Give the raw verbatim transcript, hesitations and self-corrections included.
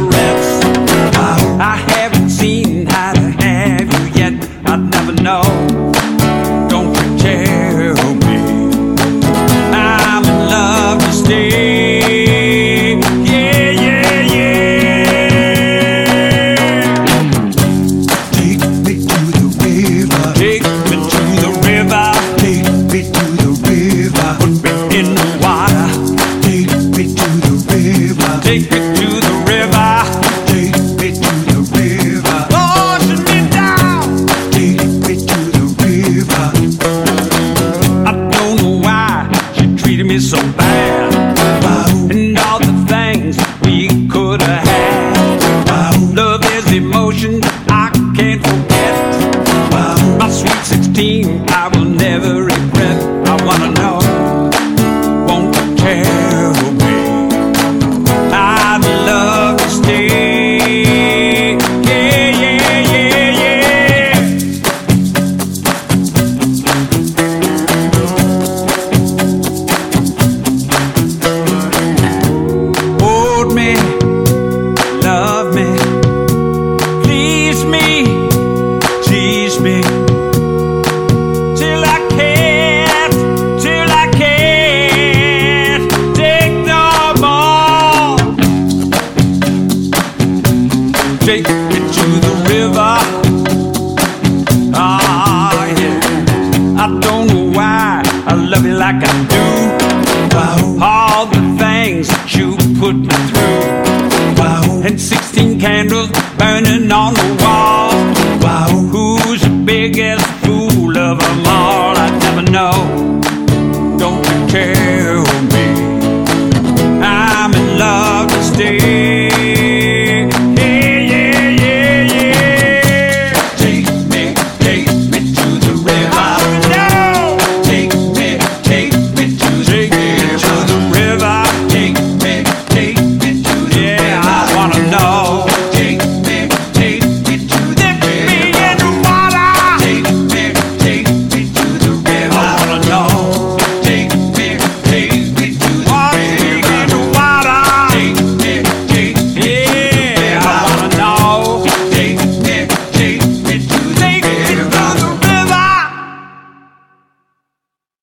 cigarettes. I haven't seen how to have you yet. I'd never know. Don't you tell me I'm in love to stay. Yeah, yeah, yeah. Take me to the river. Take me to the river. Take me to the river. Put me in the water. Take me to the river. Take me to the river. Take me to the river. Washing me down. Take me to the river. I don't know why she treated me so bad. Wow, And all the things we could have had. wow, Love is emotion I can't forget. wow. My sweet sixteen, I will never regret. I wanna know, won't you tell me I'd love to stay? Yeah, yeah, yeah, yeah. Hold me, love me, please me, tease me, till I can't, till I can't take no more. Take me to the river. Ah, yeah. I don't know why I love you like I do. Wow, All the things that you put me through. wow, And sixteen candles burning on the wall. wow. Who's the biggest fool of them all? I never know. Don't you care?